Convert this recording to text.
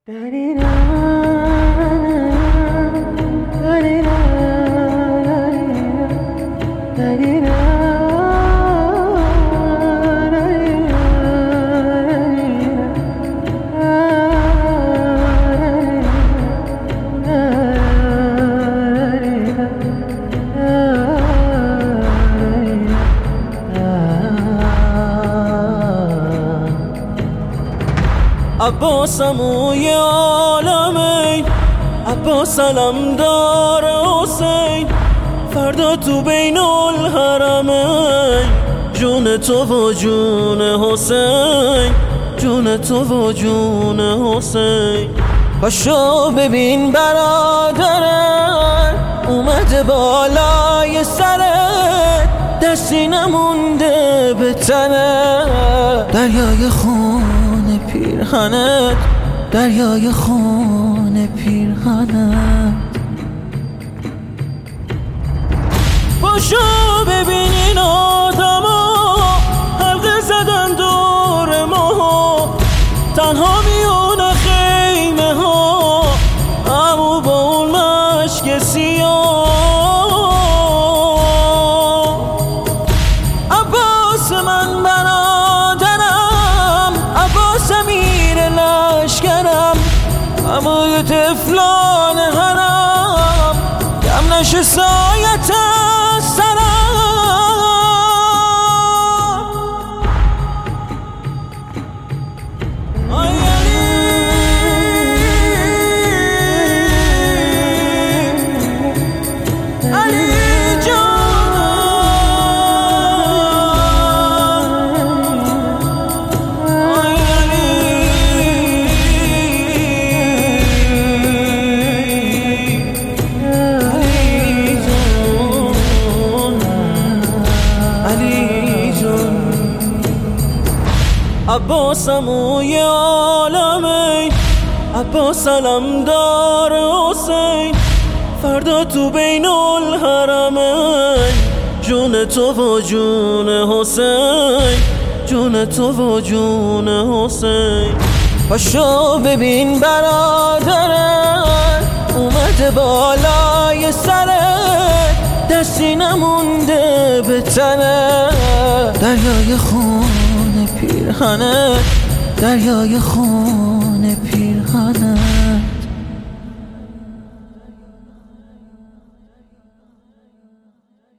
عباسم و یه عالمه، عباس علم دار حسین، فردا تو بین الحرمین، جون تو و جون حسین، جون تو و جون حسین. پاشو ببین برادرت اومده بالای سرت، دستی نمونده به تنت، دریای خون پیرهنت، دریای خون پیرهنت. پاشو ببین این آدما حلقه زدن دور ما، تنها میونه خیمه ها، امو با اون مشک سیاه. عباس من برادرم، عباس امیر لشکرم، اما یه طفلان حرم، کم نشه سایت از سرم. عباسم و یه عالمه، عباس علم دار حسین، فردا تو بین الحرمین، جون تو و جون حسین، جون تو و جون حسین. پاشو ببین برادرت اومده بالای سرت، دستی نمونده به تنت، دریای خون پیرهنت، دریای خون